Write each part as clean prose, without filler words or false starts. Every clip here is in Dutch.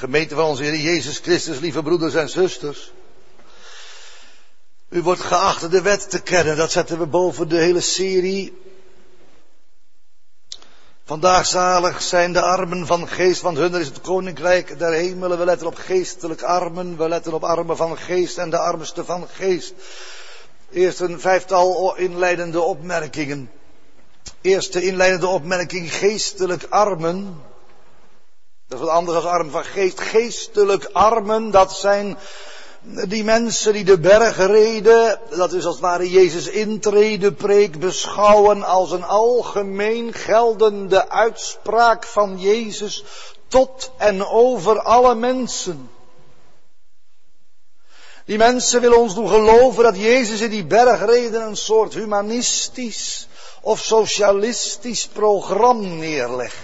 Gemeente van onze Heer Jezus Christus, lieve broeders en zusters. U wordt geacht de wet te kennen, dat zetten we boven de hele serie. Vandaag zalig zijn de armen van geest, want hunner is het koninkrijk der hemelen. We letten op geestelijk armen, we letten op armen van geest en de armsten van geest. Eerst een 5-tal inleidende opmerkingen. Eerste inleidende opmerking, geestelijk armen. Dat is wat anders dan armen van geest. Geestelijk armen, dat zijn die mensen die de bergrede, dat is als het ware Jezus intredepreek, beschouwen als een algemeen geldende uitspraak van Jezus tot en over alle mensen. Die mensen willen ons doen geloven dat Jezus in die bergrede een soort humanistisch of socialistisch programma neerlegt.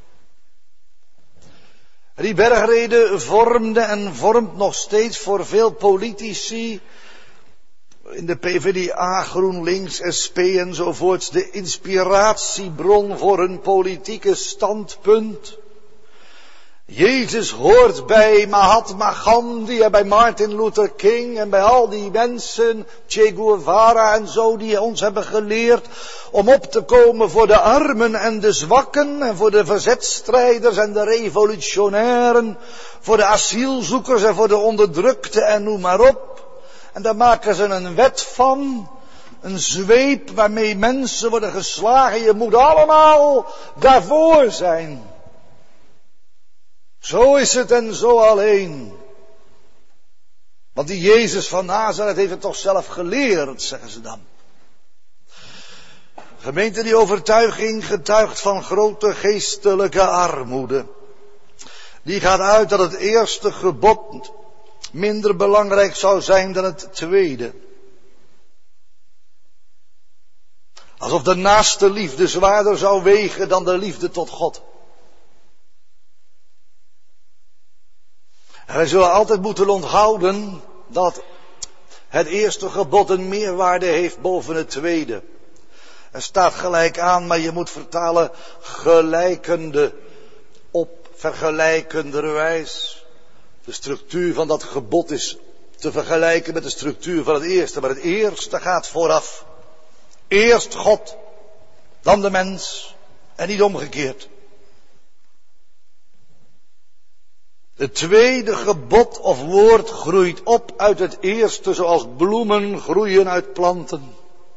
Die bergrede vormde en vormt nog steeds voor veel politici in de PvdA, GroenLinks, SP enzovoorts de inspiratiebron voor hun politieke standpunt. Jezus hoort bij Mahatma Gandhi en bij Martin Luther King en bij al die mensen, Che Guevara en zo, die ons hebben geleerd om op te komen voor de armen en de zwakken en voor de verzetstrijders en de revolutionairen, voor de asielzoekers en voor de onderdrukten en noem maar op. En daar maken ze een wet van, een zweep waarmee mensen worden geslagen. Je moet allemaal daarvoor zijn. Zo is het en zo alleen. Want die Jezus van Nazareth heeft het toch zelf geleerd, zeggen ze dan. Gemeente, die overtuiging getuigt van grote geestelijke armoede. Die gaat uit dat het eerste gebod minder belangrijk zou zijn dan het tweede. Alsof de naaste liefde zwaarder zou wegen dan de liefde tot God. En wij zullen altijd moeten onthouden dat het eerste gebod een meerwaarde heeft boven het tweede. Er staat gelijk aan, maar je moet vertalen gelijkende op vergelijkenderwijs. De structuur van dat gebod is te vergelijken met de structuur van het eerste. Maar het eerste gaat vooraf. Eerst God, dan de mens en niet omgekeerd. Het tweede gebod of woord groeit op uit het eerste, zoals bloemen groeien uit planten.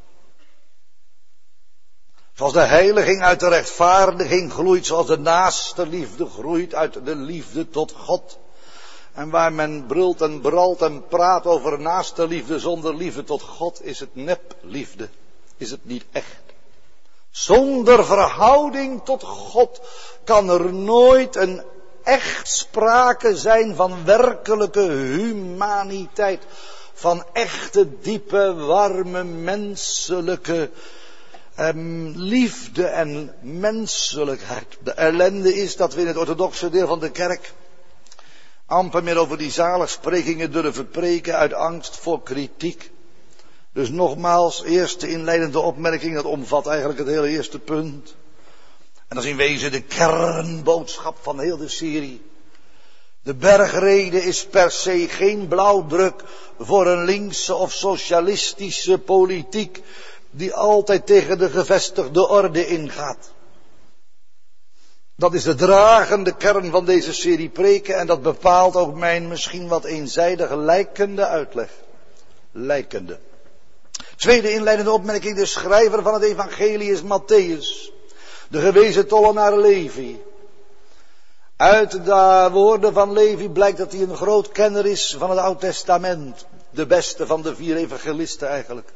Zoals de heiliging uit de rechtvaardiging groeit, zoals de naaste liefde groeit uit de liefde tot God. En waar men brult en bralt en praat over naaste liefde zonder liefde tot God, is het nepliefde, is het niet echt. Zonder verhouding tot God kan er nooit een echt sprake zijn van werkelijke humaniteit. Van echte, diepe, warme, menselijke liefde en menselijkheid. De ellende is dat we in het orthodoxe deel van de kerk amper meer over die zaligsprekingen durven preken uit angst voor kritiek. Dus nogmaals, eerste inleidende opmerking, dat omvat eigenlijk het hele eerste punt. En dat is in wezen de kernboodschap van heel de serie. De bergrede is per se geen blauwdruk voor een linkse of socialistische politiek die altijd tegen de gevestigde orde ingaat. Dat is de dragende kern van deze serie preken en dat bepaalt ook mijn misschien wat eenzijdig lijkende uitleg. Lijkende. Tweede inleidende opmerking, de schrijver van het evangelie is Mattheüs. De gewezen tollenaar Levi. Uit de woorden van Levi blijkt dat hij een groot kenner is van het Oud Testament. De beste van de 4 evangelisten eigenlijk.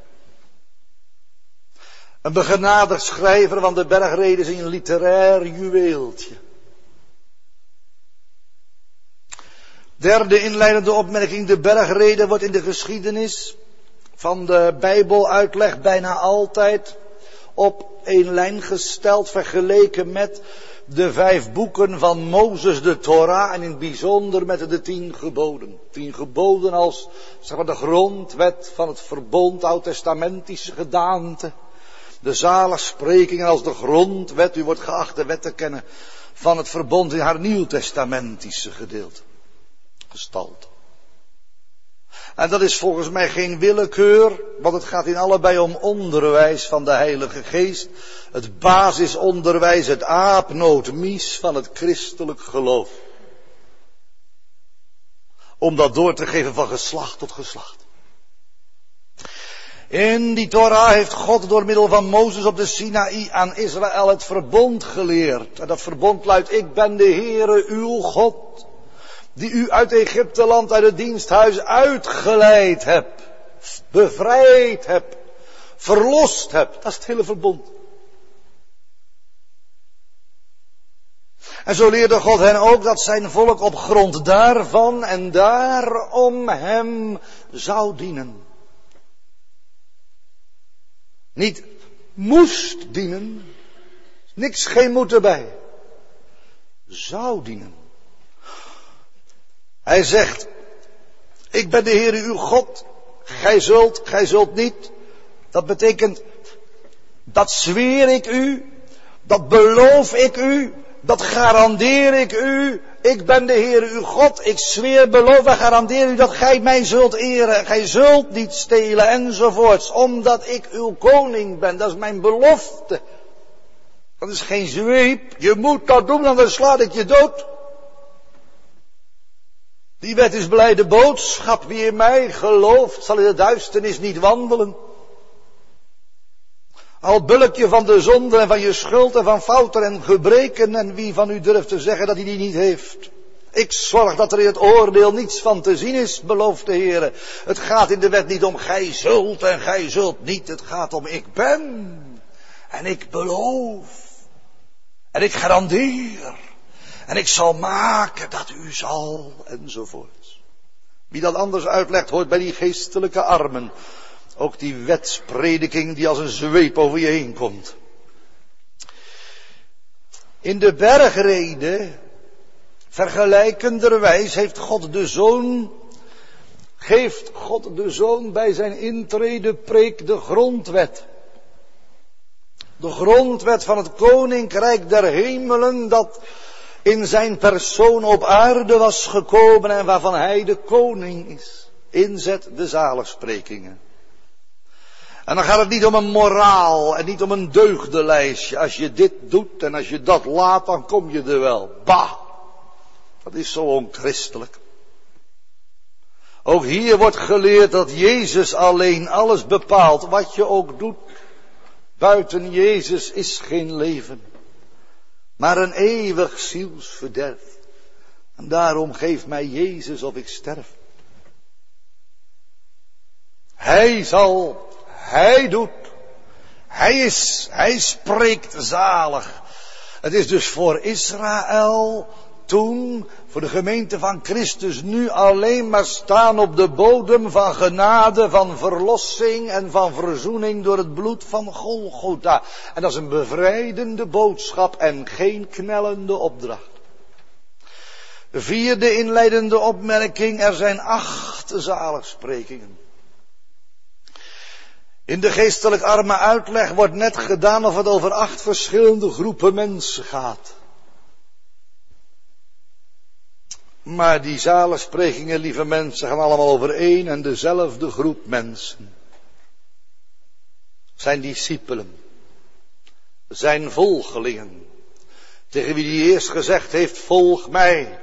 Een begenadigd schrijver van de bergrede is een literair juweeltje. Derde inleidende opmerking, de bergrede wordt in de geschiedenis van de Bijbeluitleg bijna altijd op één lijn gesteld, vergeleken met de 5 boeken van Mozes, de Torah, en in het bijzonder met de 10 geboden. 10 geboden als, zeg maar, de grondwet van het verbond, oud-testamentische gedaante. De zaligsprekingen als de grondwet, u wordt geacht de wet te kennen van het verbond in haar nieuwtestamentische gedeelte. Gestalte. En dat is volgens mij geen willekeur, want het gaat in allebei om onderwijs van de Heilige Geest. Het basisonderwijs, het aapnootmies van het christelijk geloof. Om dat door te geven van geslacht tot geslacht. In die Torah heeft God door middel van Mozes op de Sinaï aan Israël het verbond geleerd. En dat verbond luidt: ik ben de Heere uw God, die u uit Egypteland, uit het diensthuis uitgeleid hebt, bevrijd hebt, verlost hebt. Dat is het hele verbond. En zo leerde God hen ook dat zijn volk op grond daarvan en daarom hem zou dienen. Niet moest dienen, niks geen moet erbij. Zou dienen. Hij zegt: ik ben de Heere uw God, gij zult niet. Dat betekent, dat zweer ik u, dat beloof ik u, dat garandeer ik u. Ik ben de Heere uw God, ik zweer, beloof en garandeer u dat gij mij zult eren. Gij zult niet stelen enzovoorts, omdat ik uw koning ben. Dat is mijn belofte. Dat is geen zweep. Je moet dat doen, anders slaat ik je dood. Die wet is blijde boodschap. Wie in mij gelooft, zal in de duisternis niet wandelen. Al bulk je van de zonde en van je schuld en van fouten en gebreken, en wie van u durft te zeggen dat hij die niet heeft? Ik zorg dat er in het oordeel niets van te zien is, belooft de Heer. Het gaat in de wet niet om gij zult en gij zult niet. Het gaat om ik ben en ik beloof en ik garandeer en ik zal maken dat u zal enzovoort. Wie dat anders uitlegt, hoort bij die geestelijke armen. Ook die wetsprediking die als een zweep over je heen komt. In de bergrede, vergelijkenderwijs, geeft God de Zoon bij zijn intredepreek de grondwet. De grondwet van het koninkrijk der hemelen dat in zijn persoon op aarde was gekomen en waarvan hij de koning is. Inzet de zaligsprekingen. En dan gaat het niet om een moraal en niet om een deugdenlijstje. Als je dit doet en als je dat laat, dan kom je er wel. Bah! Dat is zo onchristelijk. Ook hier wordt geleerd dat Jezus alleen alles bepaalt, wat je ook doet. Buiten Jezus is geen leven, maar een eeuwig zielsverderf. En daarom geeft mij Jezus of ik sterf. Hij doet, hij spreekt zalig. Het is dus voor Israël toen, voor de gemeente van Christus nu alleen maar staan op de bodem van genade, van verlossing en van verzoening door het bloed van Golgotha. En dat is een bevrijdende boodschap en geen knellende opdracht. De vierde inleidende opmerking: er zijn 8 zaligsprekingen. In de geestelijk arme uitleg wordt net gedaan of het over 8 verschillende groepen mensen gaat. Maar die zaligsprekingen, lieve mensen, gaan allemaal over één en dezelfde groep mensen. Zijn discipelen. Zijn volgelingen. Tegen wie hij eerst gezegd heeft: volg mij.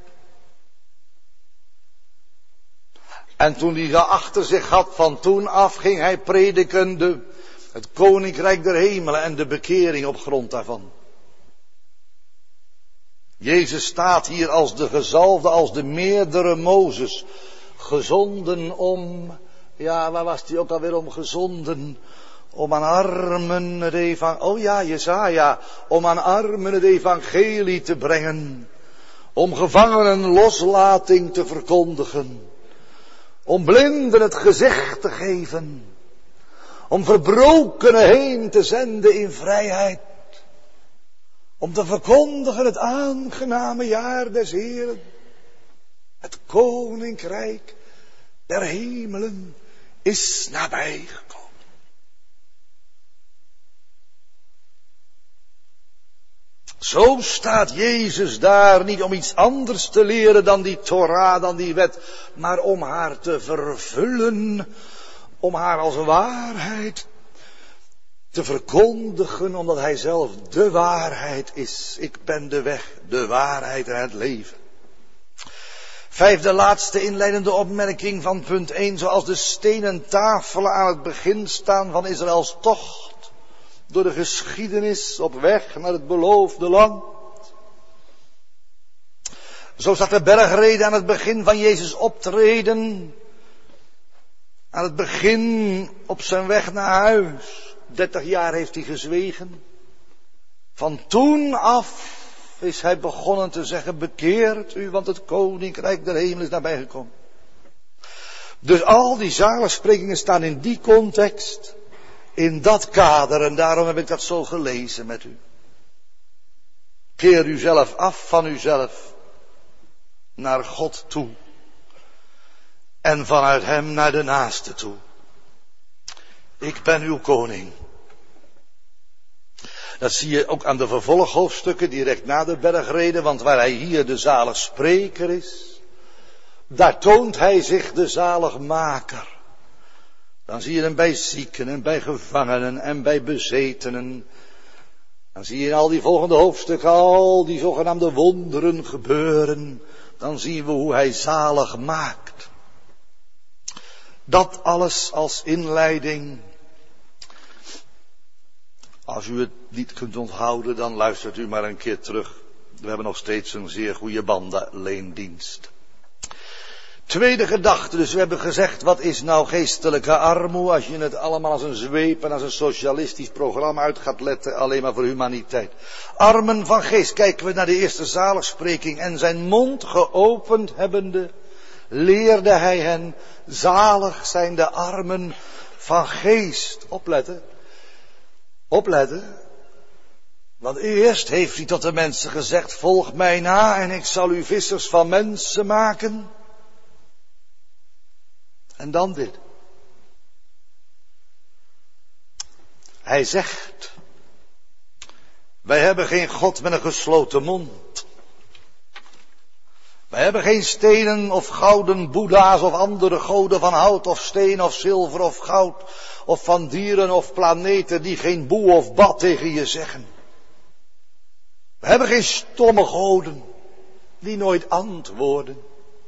En toen hij dat achter zich had, van toen af ging hij prediken het koninkrijk der hemelen en de bekering op grond daarvan. Jezus staat hier als de gezalfde, als de meerdere Mozes. Gezonden om, ja, waar was hij ook alweer om gezonden? Om aan armen het evangelie, Jesaja, om aan armen het evangelie te brengen. Om gevangenen loslating te verkondigen. Om blinden het gezicht te geven. Om verbrokenen heen te zenden in vrijheid. Om te verkondigen het aangename jaar des Heeren. Het koninkrijk der hemelen is nabijgekomen. Zo staat Jezus daar niet om iets anders te leren dan die Torah, dan die wet, maar om haar te vervullen, om haar als waarheid te verkondigen, omdat hij zelf de waarheid is. Ik ben de weg, de waarheid en het leven. Vijfde, laatste inleidende opmerking van punt 1. Zoals de stenen tafelen aan het begin staan van Israëls tocht door de geschiedenis op weg naar het beloofde land. Zo staat de bergrede aan het begin van Jezus' optreden. Aan het begin op zijn weg naar huis. 30 jaar heeft hij gezwegen. Van toen af is hij begonnen te zeggen, bekeert u, want het koninkrijk der hemel is nabijgekomen. Dus al die zaligsprekingen staan in die context, in dat kader, en daarom heb ik dat zo gelezen met u. Keer uzelf af van uzelf naar God toe en vanuit hem naar de naaste toe. Ik ben uw koning. Dat zie je ook aan de vervolghoofdstukken direct na de bergrede, want waar hij hier de zaligspreker is, daar toont hij zich de zaligmaker. Dan zie je hem bij zieken en bij gevangenen en bij bezetenen. Dan zie je in al die volgende hoofdstukken al die zogenaamde wonderen gebeuren. Dan zien we hoe hij zalig maakt. Dat alles als inleiding. Als u het niet kunt onthouden, dan luistert u maar een keer terug. We hebben nog steeds een zeer goede bandleendienst. Tweede gedachte, dus we hebben gezegd, wat is nou geestelijke armoede? Als je het allemaal als een zweep en als een socialistisch programma uit gaat letten, alleen maar voor humaniteit. Armen van geest, kijken we naar de eerste zaligspreking. En zijn mond geopend hebbende, leerde hij hen, zalig zijn de armen van geest. Opletten. Opletten. Want eerst heeft hij tot de mensen gezegd, volg mij na en ik zal u vissers van mensen maken. En dan dit. Hij zegt, wij hebben geen God met een gesloten mond. Wij hebben geen stenen of gouden boeddha's of andere goden van hout of steen of zilver of goud of van dieren of planeten die geen boe of bad tegen je zeggen. We hebben geen stomme goden die nooit antwoorden.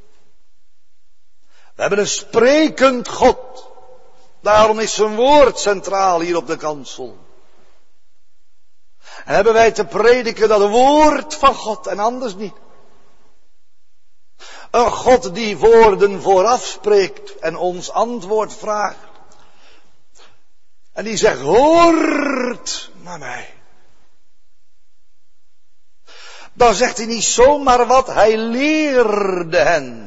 We hebben een sprekend God. Daarom is zijn woord centraal hier op de kansel. En hebben wij te prediken dat woord van God en anders niet. Een God die woorden vooraf spreekt en ons antwoord vraagt. En die zegt, hoort naar mij. Dan zegt hij niet zomaar wat, hij leerde hen.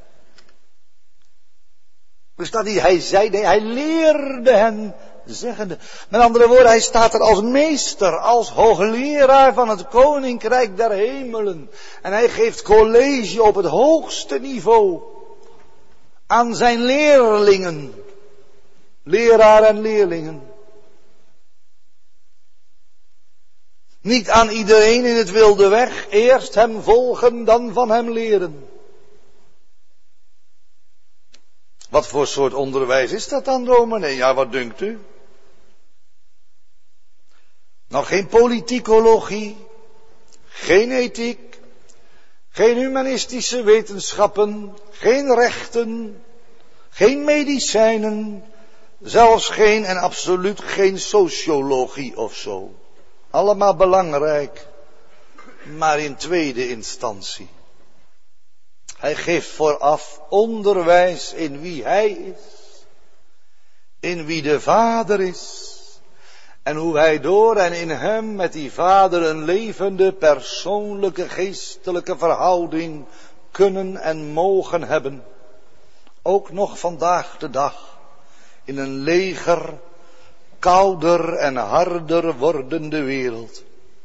Dus dat hij zei, nee, hij leerde hen zeggende. Met andere woorden, hij staat er als meester, als hoogleraar van het koninkrijk der hemelen. En hij geeft college op het hoogste niveau aan zijn leerlingen. Leraar en leerlingen. Niet aan iedereen in het wilde weg, eerst hem volgen, dan van hem leren. Wat voor soort onderwijs is dat dan, dominee? Ja, wat dunkt u? Nou, geen politicologie, geen ethiek, geen humanistische wetenschappen, geen rechten, geen medicijnen, zelfs geen en absoluut geen sociologie of zo. Allemaal belangrijk, maar in tweede instantie. Hij geeft vooraf onderwijs in wie hij is, in wie de Vader is, en hoe wij door en in hem met die Vader een levende, persoonlijke, geestelijke verhouding kunnen en mogen hebben. Ook nog vandaag de dag, in een leger, kouder en harder wordende wereld.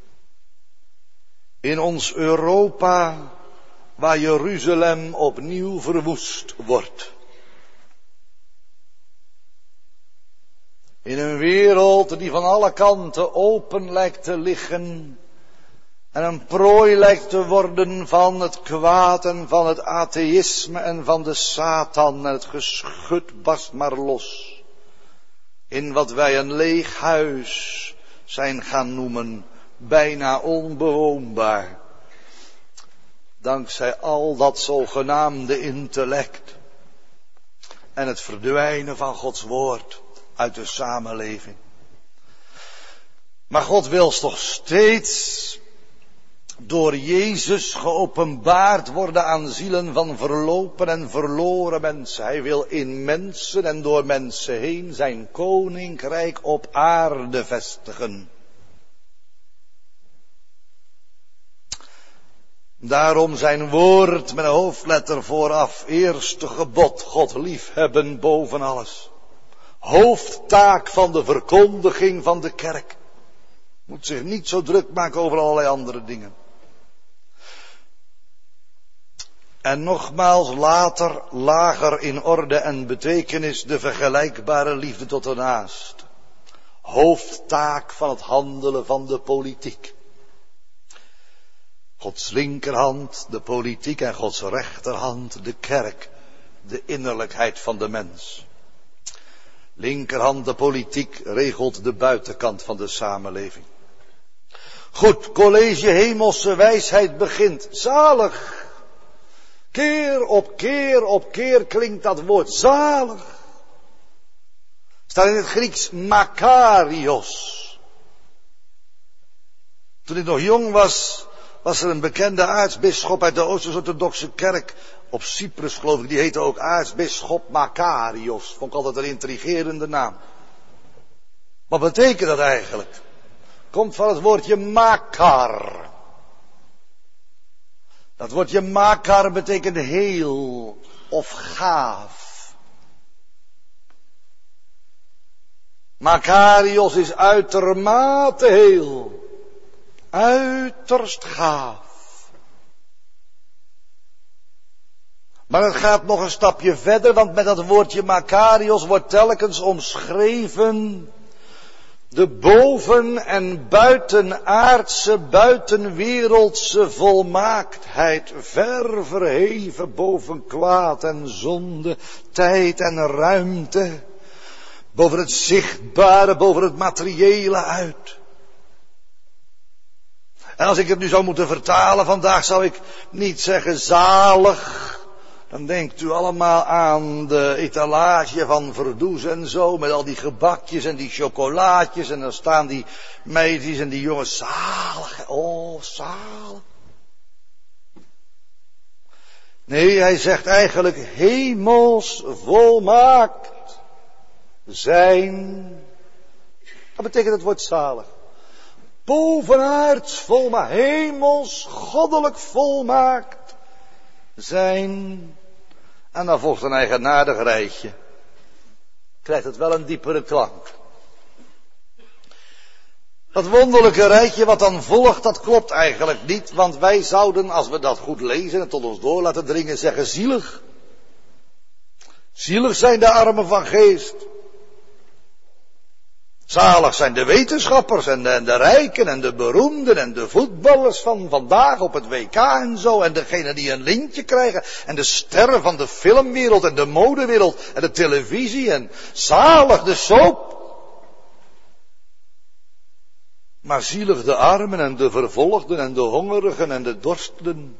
In ons Europa, waar Jeruzalem opnieuw verwoest wordt. In een wereld die van alle kanten open lijkt te liggen En een prooi lijkt te worden van het kwaad en van het atheïsme en van de Satan. En het geschut barst maar los. In wat wij een leeg huis zijn gaan noemen, bijna onbewoonbaar. Dankzij al dat zogenaamde intellect. En het verdwijnen van Gods woord uit de samenleving. Maar God wil toch steeds door Jezus geopenbaard worden aan zielen van verlopen en verloren mensen. Hij wil in mensen en door mensen heen zijn koninkrijk op aarde vestigen. Daarom zijn woord met een hoofdletter vooraf, eerste gebod, God liefhebben boven alles. Hoofdtaak van de verkondiging van de kerk. Moet zich niet zo druk maken over allerlei andere dingen. En nogmaals later, lager in orde en betekenis, de vergelijkbare liefde tot de naast. Hoofdtaak van het handelen van de politiek. Gods linkerhand, de politiek, en Gods rechterhand, de kerk, de innerlijkheid van de mens. Linkerhand, de politiek, regelt de buitenkant van de samenleving. Goed, college hemelse wijsheid begint. Zalig. Keer op keer klinkt dat woord zalig. Staat in het Grieks makarios. Toen ik nog jong was, was er een bekende aartsbisschop uit de Oosters-orthodoxe kerk. Op Cyprus geloof ik, die heette ook aartsbisschop Makarios. Vond ik altijd een intrigerende naam. Wat betekent dat eigenlijk? Komt van het woordje makar. Dat woordje makar betekent heel of gaaf. Makarios is uitermate heel. Uiterst gaaf. Maar het gaat nog een stapje verder, want met dat woordje makarios wordt telkens omschreven de boven- en buitenaardse, buitenwereldse volmaaktheid, ver verheven boven kwaad en zonde, tijd en ruimte, boven het zichtbare, boven het materiële uit. En als ik het nu zou moeten vertalen vandaag, zou ik niet zeggen zalig. Dan denkt u allemaal aan de etalage van Verdoes en zo, met al die gebakjes en die chocolaatjes. En dan staan die meisjes en die jongens zalig. Oh, zalig. Nee, hij zegt eigenlijk hemels volmaakt zijn. Wat betekent het woord zalig? Bovenaards volmaakt, hemels, goddelijk volmaakt zijn. En dan volgt een eigenaardig rijtje. Krijgt het wel een diepere klank. Dat wonderlijke rijtje wat dan volgt, dat klopt eigenlijk niet. Want wij zouden, als we dat goed lezen en tot ons door laten dringen, zeggen zielig. Zielig zijn de armen van geest. Zalig zijn de wetenschappers en de rijken en de beroemden en de voetballers van vandaag op het WK en zo. En degenen die een lintje krijgen. En de sterren van de filmwereld en de modewereld en de televisie. En zalig de soap. Maar zielig de armen en de vervolgden en de hongerigen en de dorsten.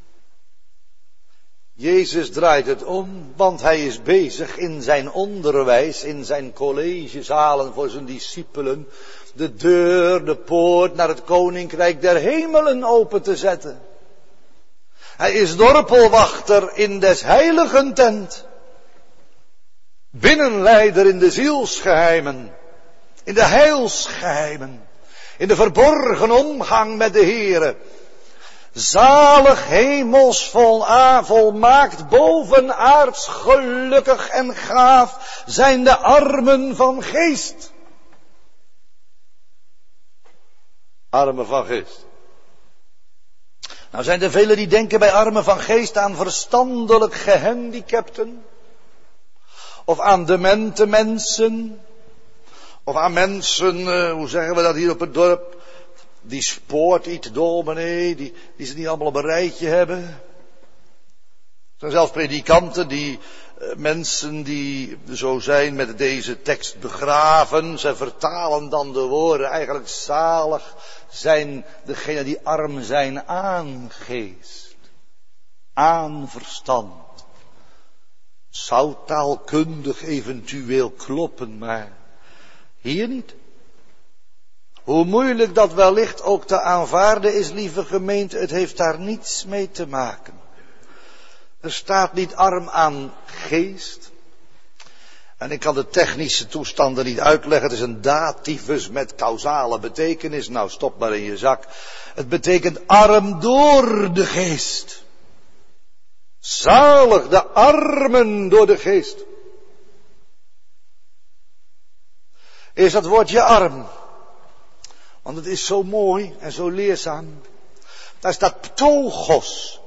Jezus draait het om, want hij is bezig in zijn onderwijs, in zijn collegezalen voor zijn discipelen, de deur, de poort naar het koninkrijk der hemelen open te zetten. Hij is dorpelwachter in des heiligen tent, binnenleider in de zielsgeheimen, in de heilsgeheimen, in de verborgen omgang met de Heere. Zalig, hemels, volmaakt, bovenaards, gelukkig en gaaf zijn de armen van geest. Armen van geest. Nou zijn er velen die denken bij armen van geest aan verstandelijk gehandicapten. Of aan demente mensen. Of aan mensen, hoe zeggen we dat hier op het dorp? die spoort iets, dominee, die ze niet allemaal op een rijtje hebben. Er zijn zelfs predikanten die mensen die zo zijn met deze tekst begraven. Ze vertalen dan de woorden eigenlijk zalig zijn degenen die arm zijn aan geest, aan verstand. Zou taalkundig eventueel kloppen, maar hier niet. Hoe moeilijk dat wellicht ook te aanvaarden is, lieve gemeente, het heeft daar niets mee te maken. Er staat niet arm aan geest. En ik kan de technische toestanden niet uitleggen. Het is een dativus met causale betekenis. Nou, stop maar in je zak. Het betekent arm door de geest. Zalig de armen door de geest. Is dat woordje arm. Want het is zo mooi en zo leerzaam. Daar staat ptogos.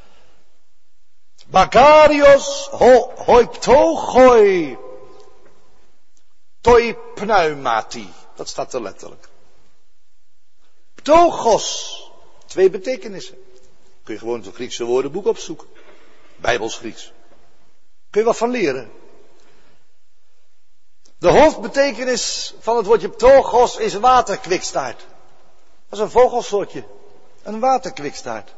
Makarios hoi ptogoi. Toi pneumati. Dat staat er letterlijk. Ptogos. 2 betekenissen. Kun je gewoon het Griekse woordenboek opzoeken. Bijbels Grieks. Kun je wat van leren. De hoofdbetekenis van het woordje ptogos is waterkwikstaart. Dat is een vogelsoortje. Een waterkwikstaart.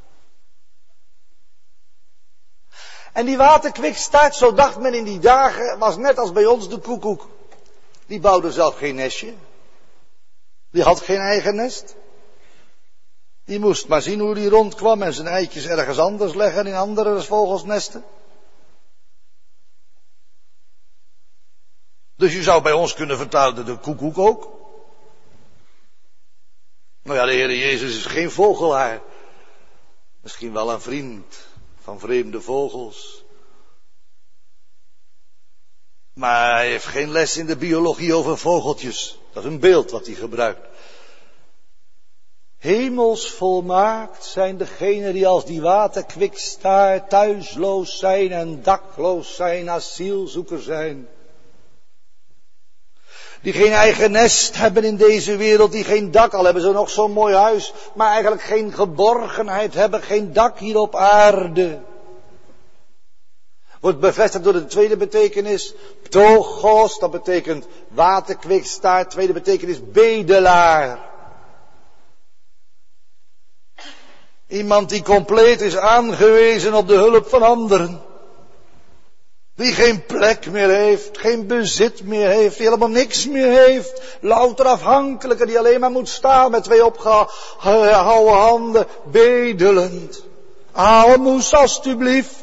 En die waterkwikstaart, zo dacht men in die dagen, was net als bij ons de koekoek. Die bouwde zelf geen nestje. Die had geen eigen nest. Die moest maar zien hoe die rondkwam en zijn eitjes ergens anders leggen in andere vogelsnesten. Dus je zou bij ons kunnen vertalen de koekoek ook. Nou ja, de Heer Jezus is geen vogelaar. Misschien wel een vriend van vreemde vogels. Maar hij heeft geen les in de biologie over vogeltjes. Dat is een beeld wat hij gebruikt. Hemels volmaakt zijn degenen die als die waterkwikstaart thuisloos zijn en dakloos zijn, asielzoeker zijn. Die geen eigen nest hebben in deze wereld, die geen dak, al hebben ze nog zo'n mooi huis, maar eigenlijk geen geborgenheid hebben, geen dak hier op aarde. Wordt bevestigd door de tweede betekenis, ptogos, dat betekent waterkwikstaart, tweede betekenis bedelaar. Iemand die compleet is aangewezen op de hulp van anderen. Die geen plek meer heeft, geen bezit meer heeft, die helemaal niks meer heeft. Louter afhankelijke die alleen maar moet staan met 2 opgehouden handen, bedelend. Aalmoes alstublieft.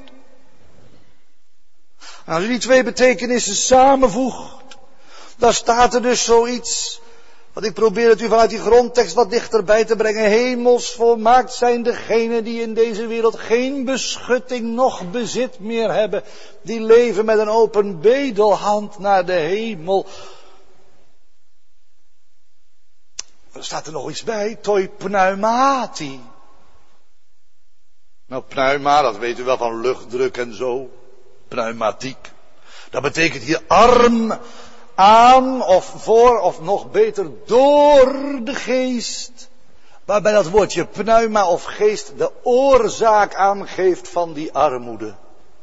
Als u die 2 betekenissen samenvoegt, dan staat er dus zoiets. Want ik probeer het u vanuit die grondtekst wat dichterbij te brengen. Hemels volmaakt zijn degenen die in deze wereld geen beschutting noch bezit meer hebben. Die leven met een open bedelhand naar de hemel. Er staat er nog iets bij. Toi pneumati. Nou, pneuma, dat weet u wel van luchtdruk en zo. Pneumatiek. Dat betekent hier arm aan of voor of nog beter door de geest. Waarbij dat woordje pneuma of geest de oorzaak aangeeft van die armoede.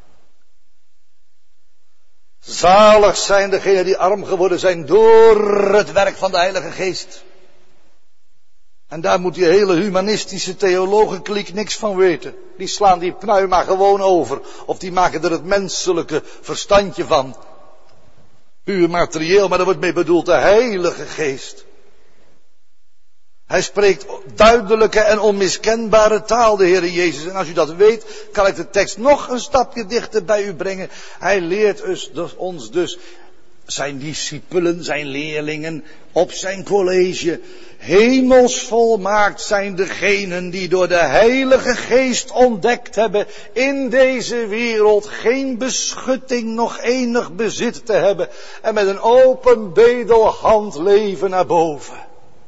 Zalig zijn degenen die arm geworden zijn door het werk van de Heilige Geest. En daar moet die hele humanistische theologenkliek niks van weten. Die slaan die pneuma gewoon over. Of die maken er het menselijke verstandje van. Puur materieel, maar daar wordt mee bedoeld de Heilige Geest. Hij spreekt duidelijke en onmiskenbare taal, de Heer Jezus. En als u dat weet, kan ik de tekst nog een stapje dichter bij u brengen. Hij leert ons dus, zijn discipelen, zijn leerlingen, op zijn college. Hemels volmaakt zijn degenen die door de Heilige Geest ontdekt hebben in deze wereld geen beschutting, nog enig bezit te hebben. En met een open bedelhand leven naar boven.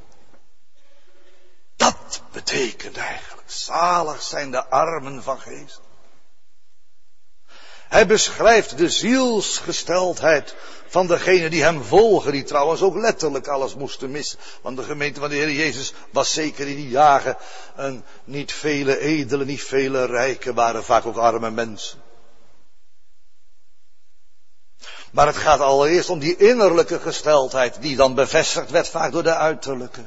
Dat betekent eigenlijk, zalig zijn de armen van geest. Hij beschrijft de zielsgesteldheid van degenen die hem volgen, die trouwens ook letterlijk alles moesten missen. Want de gemeente van de Heer Jezus was zeker in die dagen een niet vele edelen, niet vele rijken, waren vaak ook arme mensen. Maar het gaat allereerst om die innerlijke gesteldheid, die dan bevestigd werd vaak door de uiterlijke.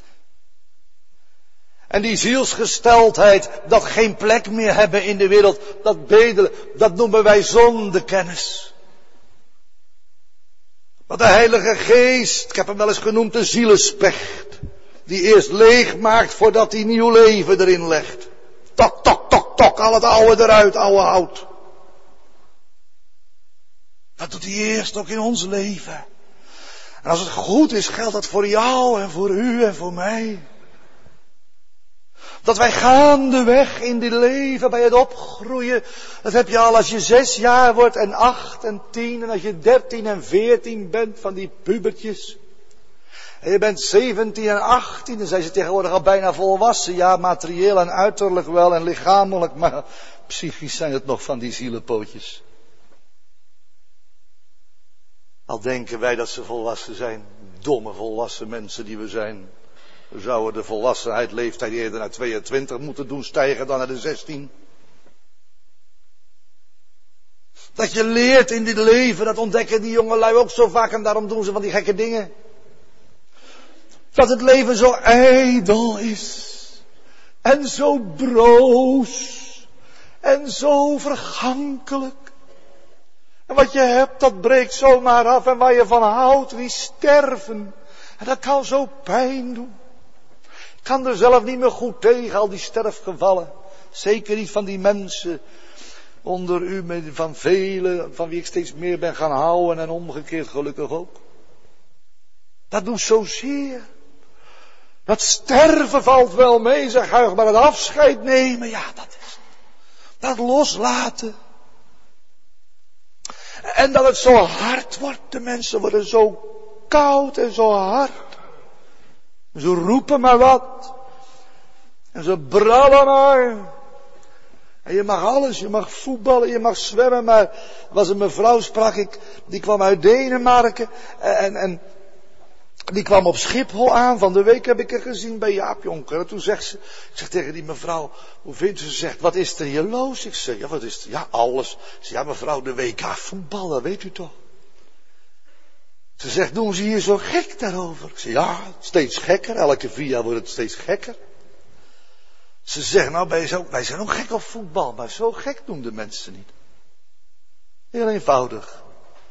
En die zielsgesteldheid, dat geen plek meer hebben in de wereld, dat bedelen, dat noemen wij zondekennis. Maar de Heilige Geest, ik heb hem wel eens genoemd de zielenspecht, die eerst leeg maakt voordat hij nieuw leven erin legt. Tok, tok, tok, tok, al het oude eruit, oude hout. Dat doet hij eerst ook in ons leven. En als het goed is, geldt dat voor jou en voor u en voor mij. Dat wij gaandeweg in dit leven, bij het opgroeien, dat heb je al als je 6 jaar wordt en 8 en 10 en als je 13 en 14 bent van die pubertjes. En je bent 17 en 18, dan zijn ze tegenwoordig al bijna volwassen. Ja, materieel en uiterlijk wel en lichamelijk, maar psychisch zijn het nog van die zielenpootjes. Al denken wij dat ze volwassen zijn, domme volwassen mensen die we zijn. We zouden de volwassenheid leeftijd eerder naar 22 moeten doen stijgen dan naar de 16. Dat je leert in dit leven, dat ontdekken die jongelui ook zo vaak en daarom doen ze van die gekke dingen. Dat het leven zo ijdel is. En zo broos. En zo vergankelijk. En wat je hebt, dat breekt zomaar af. En waar je van houdt, die sterven. En dat kan zo pijn doen. Ik kan er zelf niet meer goed tegen, al die sterfgevallen. Zeker niet van die mensen onder u, van velen, van wie ik steeds meer ben gaan houden en omgekeerd gelukkig ook. Dat doet zozeer. Dat sterven valt wel mee, zeg Huig, maar het afscheid nemen, ja, dat is het. Dat loslaten. En dat het zo hard wordt, de mensen worden zo koud en zo hard. Ze roepen maar wat. En ze brallen maar. En je mag alles, je mag voetballen, je mag zwemmen. Maar er was een mevrouw, sprak ik, die kwam uit Denemarken. En die kwam op Schiphol aan. Van de week heb ik haar gezien bij Jaap Jonker. En toen zegt ze, ik zeg tegen die mevrouw, hoe vindt u? Ze zegt, wat is er hier los? Ik zeg, ja, wat is er? Ja, alles. Ze zegt, ja mevrouw, de WK voetballen, weet u toch? Ze zegt, doen ze hier zo gek daarover? Ik zeg, ja, steeds gekker. Elke 4 jaar wordt het steeds gekker. Ze zegt, nou, wij zijn ook gek op voetbal. Maar zo gek doen de mensen niet. Heel eenvoudig.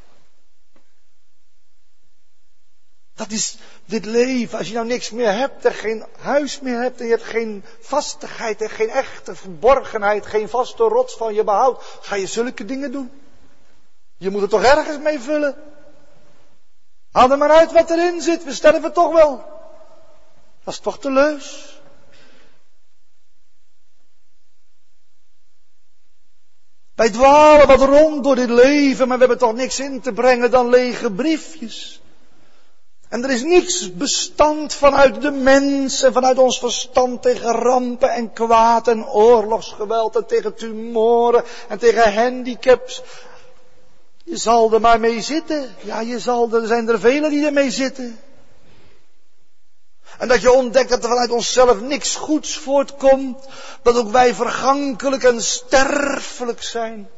Dat is dit leven. Als je nou niks meer hebt en geen huis meer hebt en je hebt geen vastigheid en geen echte verborgenheid, geen vaste rots van je behoud, ga je zulke dingen doen. Je moet er toch ergens mee vullen. Haal er maar uit wat erin zit, we sterven toch wel. Dat is toch te leus. Wij dwalen wat rond door dit leven, maar we hebben toch niks in te brengen dan lege briefjes. En er is niets bestand vanuit de mens en vanuit ons verstand tegen rampen en kwaad en oorlogsgeweld en tegen tumoren en tegen handicaps. Je zal er maar mee zitten. Ja, er zijn er velen die ermee zitten. En dat je ontdekt dat er vanuit onszelf niks goeds voortkomt. Dat ook wij vergankelijk en sterfelijk zijn.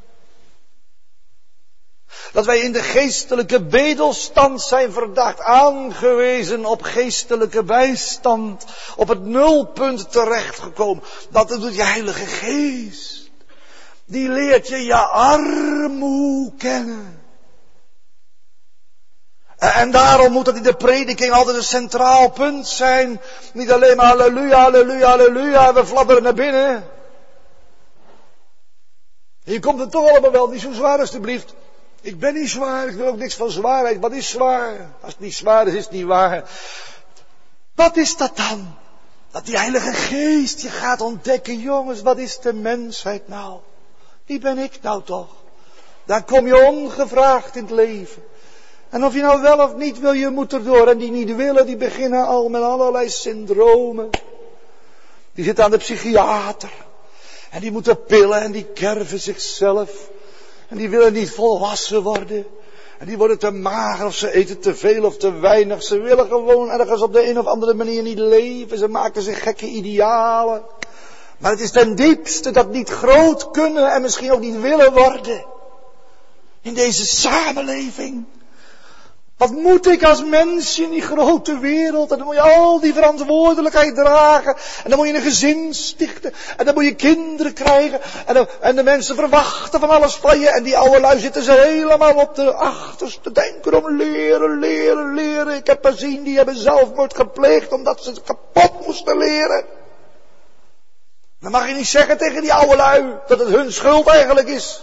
Dat wij in de geestelijke bedelstand zijn verdacht, aangewezen op geestelijke bijstand, op het nulpunt terechtgekomen. Dat doet je Heilige Geest. Die leert je armoe kennen. En daarom moet dat in de prediking altijd een centraal punt zijn. Niet alleen maar halleluja, halleluja, halleluja, we fladderen naar binnen. Hier komt het toch allemaal wel, niet zo zwaar alstublieft. Ik ben niet zwaar, ik wil ook niks van zwaarheid. Wat is zwaar? Als het niet zwaar is, is het niet waar. Wat is dat dan? Dat die Heilige Geest je gaat ontdekken, jongens, wat is de mensheid nou? Wie ben ik nou toch? Daar kom je ongevraagd in het leven. En of je nou wel of niet wil, je moet erdoor. En die niet willen, die beginnen al met allerlei syndromen. Die zitten aan de psychiater. En die moeten pillen en die kerven zichzelf. En die willen niet volwassen worden. En die worden te mager of ze eten te veel of te weinig. Ze willen gewoon ergens op de een of andere manier niet leven. Ze maken zich gekke idealen. Maar het is ten diepste dat niet groot kunnen en misschien ook niet willen worden. In deze samenleving. Wat moet ik als mens in die grote wereld? En dan moet je al die verantwoordelijkheid dragen. En dan moet je een gezin stichten. En dan moet je kinderen krijgen. En de mensen verwachten van alles van je. En die oude lui zitten ze helemaal op de achterste denken om leren. Ik heb gezien, die hebben zelfmoord gepleegd omdat ze het kapot moesten leren. Dan mag je niet zeggen tegen die oude lui dat het hun schuld eigenlijk is.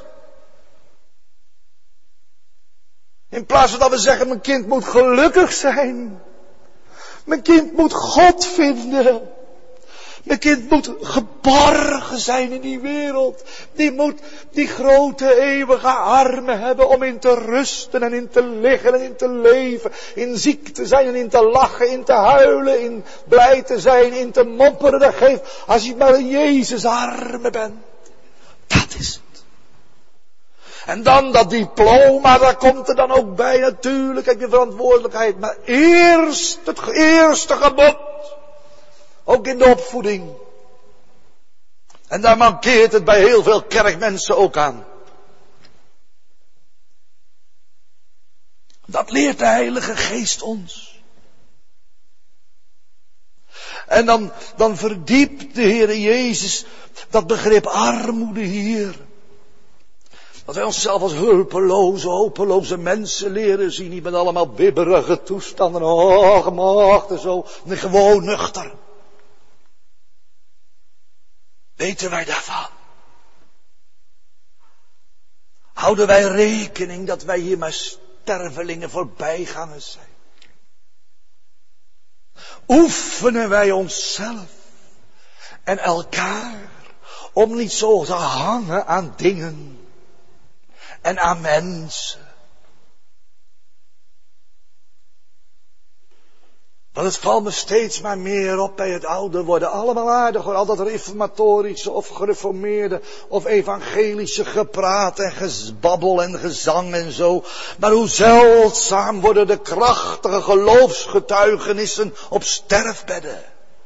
In plaats van dat we zeggen, mijn kind moet gelukkig zijn. Mijn kind moet God vinden. Mijn kind moet geborgen zijn in die wereld. Die moet die grote eeuwige armen hebben om in te rusten en in te liggen en in te leven. In ziek te zijn en in te lachen, in te huilen, in blij te zijn, in te mopperen. Dat geeft als je maar in Jezus armen bent. Dat is het. En dan dat diploma, daar komt er dan ook bij. Natuurlijk heb je verantwoordelijkheid. Maar eerst het eerste gebod. Ook in de opvoeding. En daar mankeert het bij heel veel kerkmensen ook aan. Dat leert de Heilige Geest ons. En dan verdiept de Heere Jezus dat begrip armoede hier. Dat wij onszelf als hulpeloze, hopeloze mensen leren zien. Niet met allemaal bibberige toestanden. Oh, gemaakt en zo. Nee, gewoon nuchter. Weten wij daarvan? Houden wij rekening dat wij hier maar stervelingen voorbijgangers zijn? Oefenen wij onszelf en elkaar om niet zo te hangen aan dingen en aan mensen. Want het valt me steeds maar meer op bij het ouder worden. Allemaal aardig hoor, al dat reformatorische of gereformeerde of evangelische gepraat en gebabbel en gezang en zo. Maar hoe zeldzaam worden de krachtige geloofsgetuigenissen op sterfbedden.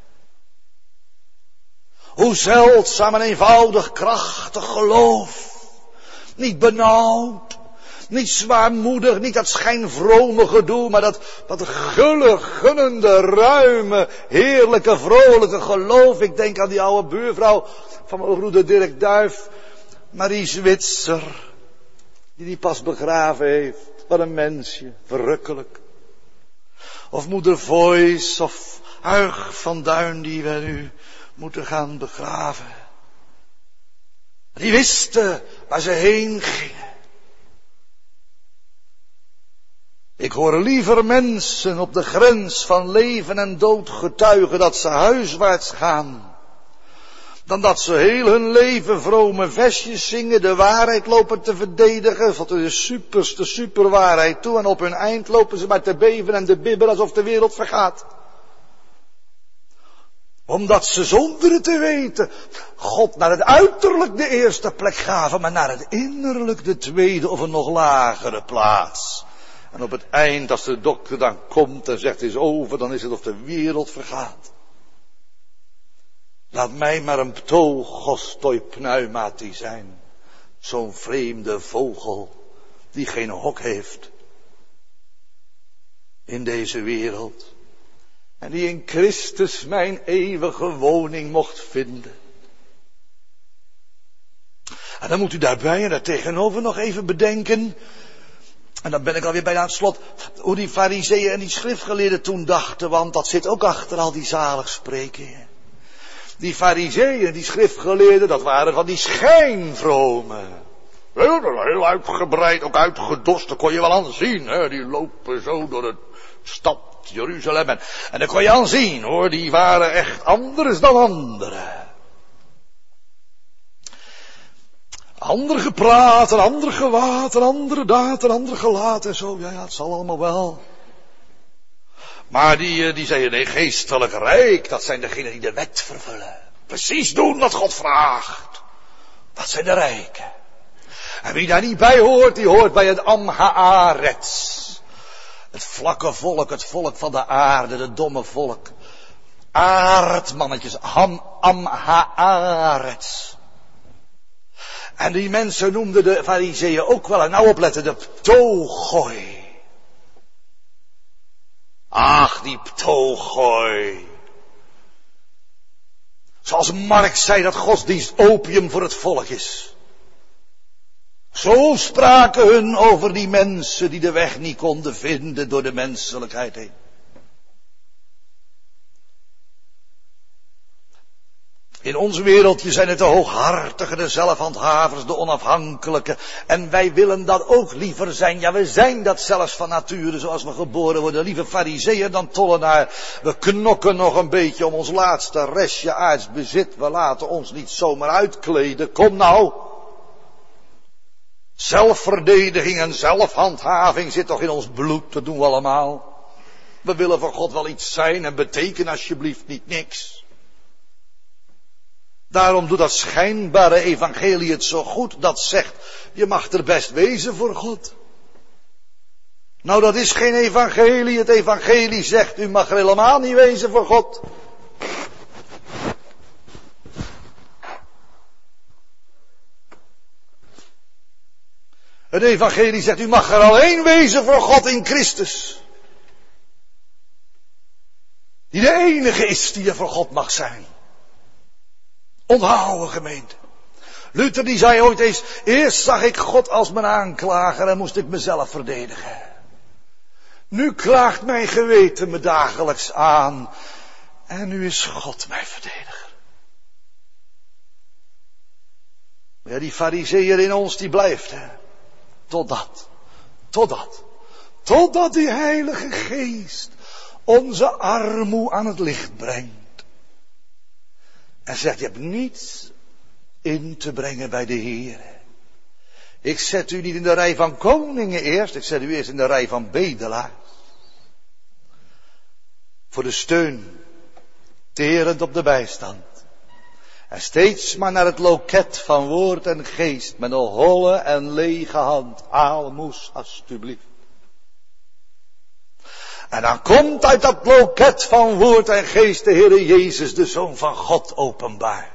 Hoe zeldzaam en eenvoudig krachtig geloof. Niet benauwd, niet zwaarmoedig, niet dat schijnvrome gedoe, maar dat gulle, gunnende, ruime, heerlijke, vrolijke geloof. Ik denk aan die oude buurvrouw van mijn broeder Dirk Duif, Marie Zwitser, die pas begraven heeft. Wat een mensje, verrukkelijk. Of moeder Voice of Huig van Duin die we nu moeten gaan begraven. Die wisten waar ze heen gingen. Ik hoor liever mensen op de grens van leven en dood getuigen dat ze huiswaarts gaan. Dan dat ze heel hun leven vrome versjes zingen, de waarheid lopen te verdedigen, tot de superste superwaarheid toe. En op hun eind lopen ze maar te beven en te bibberen alsof de wereld vergaat. Omdat ze zonder het te weten God naar het uiterlijk de eerste plek gaven, maar naar het innerlijk de tweede of een nog lagere plaats. En op het eind, als de dokter dan komt en zegt het is over, dan is het of de wereld vergaat. Laat mij maar een ptogostoi pneumati zijn. Zo'n vreemde vogel die geen hok heeft in deze wereld. En die in Christus mijn eeuwige woning mocht vinden. En dan moet u daarbij en daartegenover nog even bedenken. En dan ben ik alweer bijna aan het slot. Hoe die fariseeën en die schriftgeleerden toen dachten. Want dat zit ook achter al die zaligsprekingen. Die fariseeën en die schriftgeleerden, dat waren van die schijnvromen. Heel uitgebreid, ook uitgedost. Dat kon je wel aan zien. Hè? Die lopen zo door de stad Jeruzalem. En dat kon je aan zien hoor. Die waren echt anders dan anderen. Ander gepraat, en ander gewaad, en andere daad, en ander gelaat en zo. Ja, het zal allemaal wel. Maar die zeiden, nee, geestelijk rijk, dat zijn degenen die de wet vervullen. Precies doen wat God vraagt. Dat zijn de rijken. En wie daar niet bij hoort, die hoort bij het Am Haaretz. Het vlakke volk, het volk van de aarde, het domme volk. Aardmannetjes, Am Haaretz. En die mensen noemden de Farizeeën ook wel, en nou opletten, de ptogoi. Ach, die ptogoi. Zoals Marx zei dat godsdienst opium voor het volk is. Zo spraken hun over die mensen die de weg niet konden vinden door de menselijkheid heen. In ons wereldje zijn het de hooghartigen, de zelfhandhavers, de onafhankelijke. En wij willen dat ook liever zijn. Ja, we zijn dat zelfs van nature zoals we geboren worden. Liever farizeeën dan tollenaar. We knokken nog een beetje om ons laatste restje aards bezit. We laten ons niet zomaar uitkleden. Kom nou. Zelfverdediging en zelfhandhaving zit toch in ons bloed. Dat doen we allemaal. We willen voor God wel iets zijn en betekenen alsjeblieft niet niks. Daarom doet dat schijnbare evangelie het zo goed. Dat zegt, je mag er best wezen voor God. Nou, dat is geen evangelie. Het evangelie zegt, u mag er helemaal niet wezen voor God. Het evangelie zegt, u mag er alleen wezen voor God in Christus. Die de enige is die er voor God mag zijn. Onthouden, gemeente. Luther die zei ooit eens, eerst zag ik God als mijn aanklager en moest ik mezelf verdedigen. Nu klaagt mijn geweten me dagelijks aan en nu is God mijn verdediger. Ja, die farizeeër in ons die blijft, hè. Totdat die Heilige Geest onze armoe aan het licht brengt. En zegt, je hebt niets in te brengen bij de Heer. Ik zet u niet in de rij van koningen eerst, ik zet u eerst in de rij van bedelaars. Voor de steun, terend op de bijstand. En steeds maar naar het loket van woord en geest, met een holle en lege hand, aalmoes alstublieft. En dan komt uit dat loket van woord en geest de Heere Jezus, de Zoon van God, openbaar.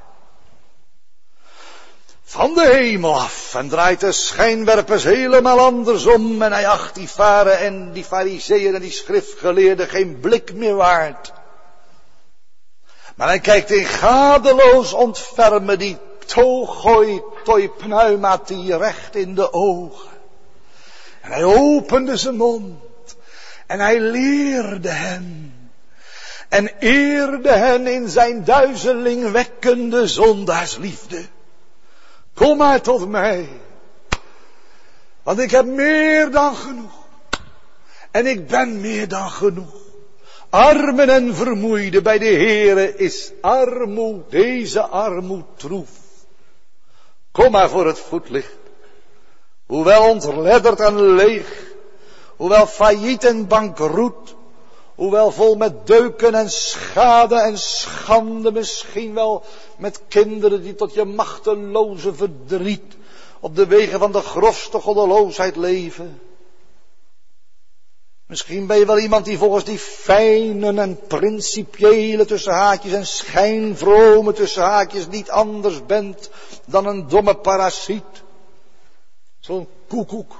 Van de hemel af en draait de schijnwerpers helemaal andersom en hij acht die varen en die farizeeën en die schriftgeleerden geen blik meer waard. Maar hij kijkt in gadeloos ontfermen die ptogoi toi pneumati recht in de ogen. En hij opende zijn mond. En hij leerde hen. En eerde hen in zijn duizelingwekkende zondaarsliefde. Kom maar tot mij. Want ik heb meer dan genoeg. En ik ben meer dan genoeg. Armen en vermoeiden bij de Heere is deze armoed troef. Kom maar voor het voetlicht. Hoewel ontledderd en leeg. Hoewel failliet en bankroet, hoewel vol met deuken en schade en schande, misschien wel met kinderen die tot je machteloze verdriet op de wegen van de grofste goddeloosheid leven. Misschien ben je wel iemand die volgens die fijne en principiële tussen haakjes en schijnvrome tussen haakjes niet anders bent dan een domme parasiet. Zo'n koekoek.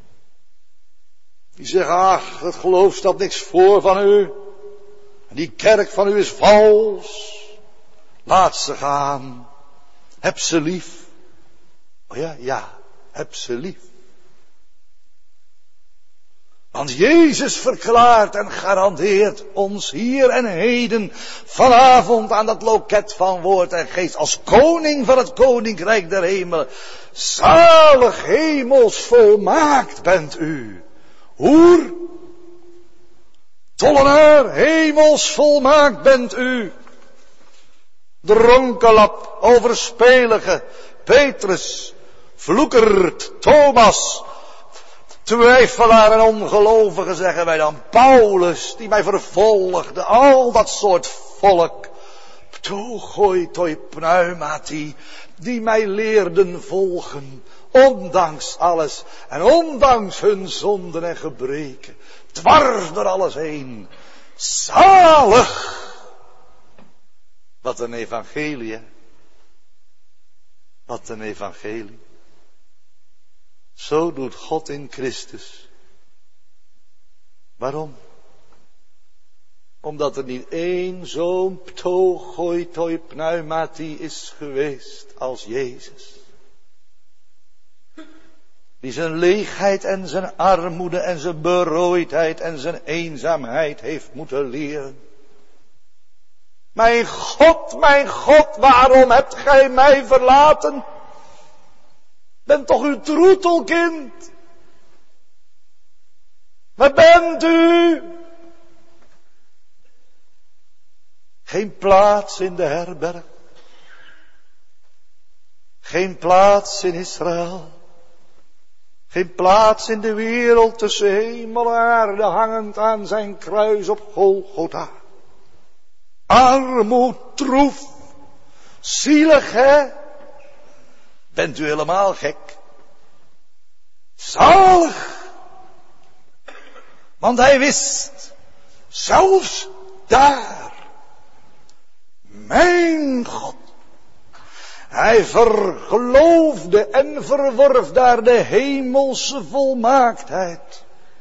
Die zeggen, ach, het geloof stelt niks voor van u. Die kerk van u is vals. Laat ze gaan. Heb ze lief. Oh ja, heb ze lief. Want Jezus verklaart en garandeert ons hier en heden vanavond aan dat loket van woord en geest als koning van het koninkrijk der hemelen. Zalig hemels volmaakt bent u. Hoer, tollenaar, hemels volmaakt bent u. Dronkenlap, overspelige, Petrus, vloekert, Thomas, twijfelaar en ongelovige zeggen wij dan, Paulus, die mij vervolgde, al dat soort volk, ptogoi toi pneumati, die mij leerden volgen, ondanks alles en ondanks hun zonden en gebreken, dwars door alles heen, zalig. Wat een evangelie, hè? Wat een evangelie. Zo doet God in Christus. Waarom? Omdat er niet één zo'n ptogoitoi pneumati is geweest als Jezus. Die zijn leegheid en zijn armoede en zijn berooidheid en zijn eenzaamheid heeft moeten leren. Mijn God, waarom hebt gij mij verlaten? Ben toch uw troetelkind? Waar bent u? Geen plaats in de herberg. Geen plaats in Israël. Geen plaats in de wereld tussen hemel en aarde, hangend aan zijn kruis op Golgotha. Armoed, troef, zielig, hè? Bent u helemaal gek? Zalig! Want hij wist, zelfs daar, mijn God, hij vergeloofde en verworf daar de hemelse volmaaktheid.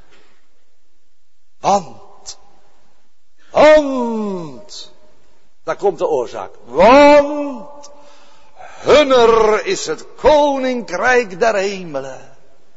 Want, daar komt de oorzaak. Want, hunner is het koninkrijk der hemelen.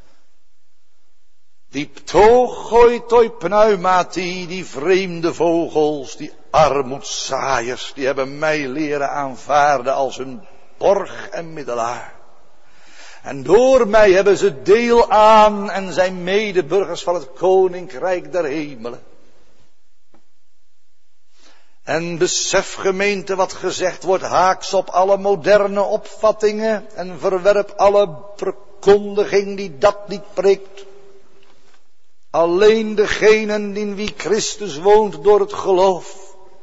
Die ptogoitoi pneumati, die vreemde vogels, die armoedzaaiers, die hebben mij leren aanvaarden als hun borg en middelaar. En door mij hebben ze deel aan en zijn medeburgers van het koninkrijk der hemelen. En besef, gemeente, wat gezegd wordt, haaks op alle moderne opvattingen en verwerp alle verkondiging die dat niet preekt. Alleen degenen in wie Christus woont door het geloof.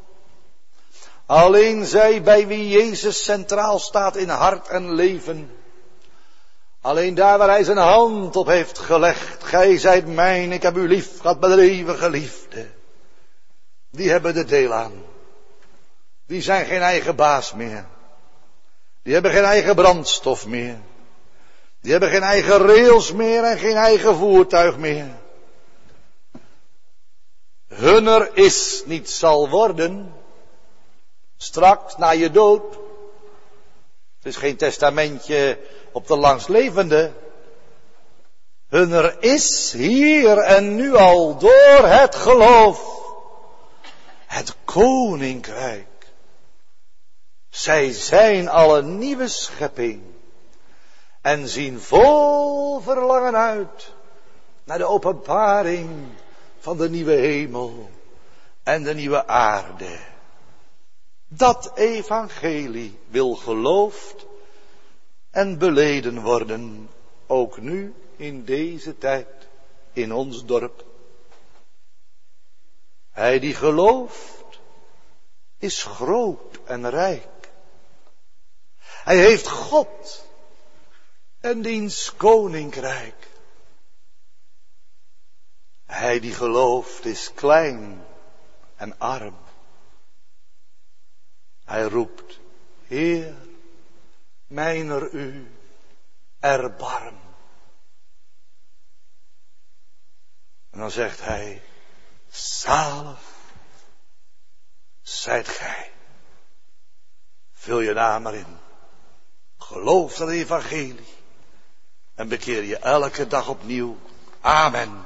Alleen zij bij wie Jezus centraal staat in hart en leven. Alleen daar waar hij zijn hand op heeft gelegd. Gij zijt mijn, ik heb u lief gehad met een eeuwige liefde. Die hebben er deel aan. Die zijn geen eigen baas meer. Die hebben geen eigen brandstof meer. Die hebben geen eigen rails meer en geen eigen voertuig meer. Hunner is, niet zal worden, straks na je dood. Het is geen testamentje op de langstlevende. Hunner is hier en nu al door het geloof het koninkrijk. Zij zijn al een nieuwe schepping en zien vol verlangen uit naar de openbaring van de nieuwe hemel en de nieuwe aarde. Dat evangelie wil geloofd en beleden worden, ook nu in deze tijd, in ons dorp. Hij die gelooft, is groot en rijk. Hij heeft God en diens koninkrijk. Hij die gelooft is klein en arm. Hij roept, Heer, mijner u, erbarm. En dan zegt hij, zalig zijt gij. Vul je naam maar in. Geloof dat evangelie. En bekeer je elke dag opnieuw. Amen.